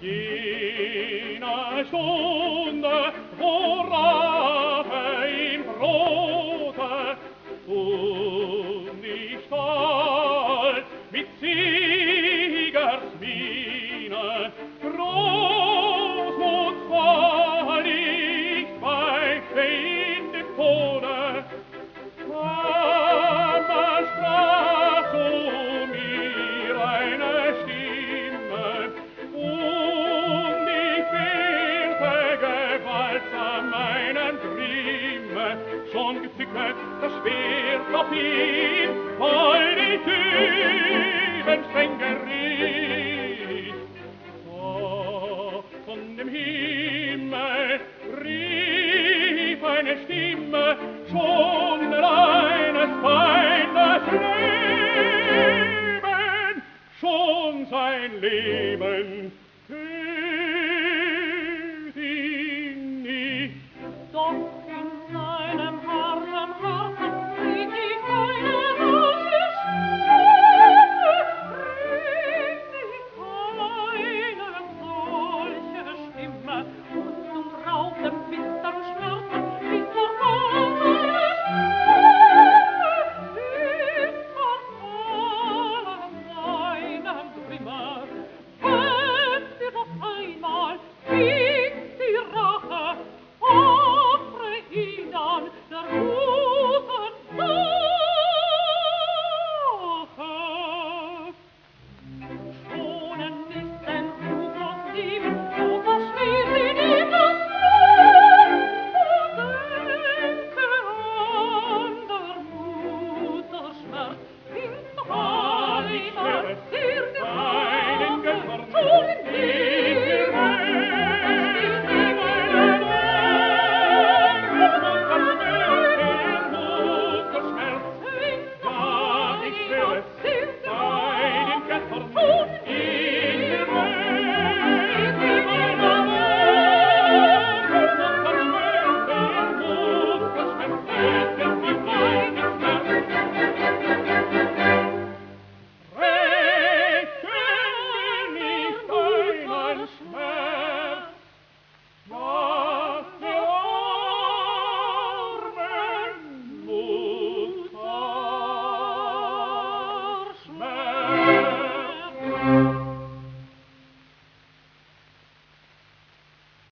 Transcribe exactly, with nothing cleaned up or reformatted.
jener Stunde, wo Rache ihm drohte, und ich stolz mit Siegersmiene, großmutsvoll ich weichte in dem Tode, aber sprach zu mir eine Stimme, und ich fühlte gewaltsam meinen Grimme, schon gezückt das Schwert auf ihn, weil die Türen streng geriet. Doch von dem Himmel rief eine Stimme, schon eines Feindes Leben, schon sein Leben